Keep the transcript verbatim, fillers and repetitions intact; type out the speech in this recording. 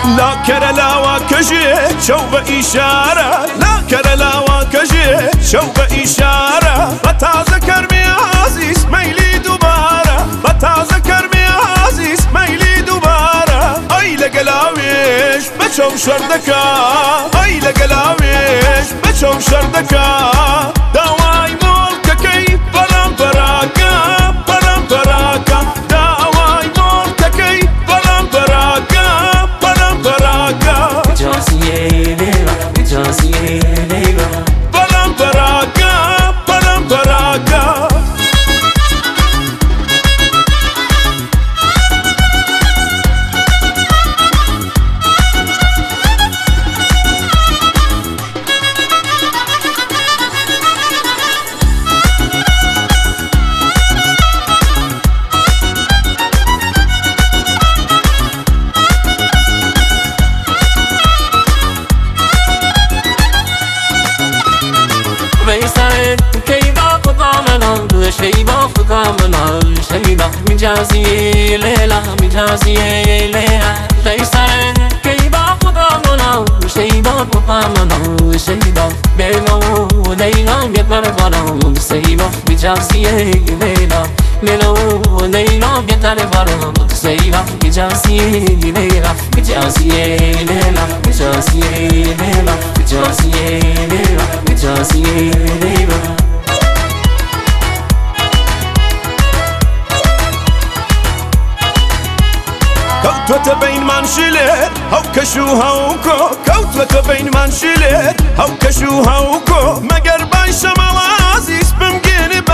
لا كرلاوا كجي شو بإشارة لا كرلاوا كجي شو بإشارة بتذكر عزيز ميلي دوباره بتذكر عزيز ميلي دوباره أي لقلاويش بشوف شردكا أي لقلاويش بشوف شردكا دواي مولك كي برام براكا برام براكا دواي مولك كي برام براكا برام براكا جاسية ليلة جاسية ليلة برام براكا برام براكا بيسان كيبا قطعنا شيبا فقامنا شيبا مجازية ليلة مجازية ليلة بيسان كيبا قطعنا شيبا فقامنا شيبا بينو ليلة بيترفنا سيبا مجازية ليلة ليلة ليلة بيترفنا سيبا مجازية ليلة مجازية ليلة مجازية ليلة مجازية ليلة مجازية ليلة كوتوة بين منشلت هاو كشو هاوكو كوتوة بين منشلت هاو كشو هاوكو مگر باي شمال عزيز بمجيني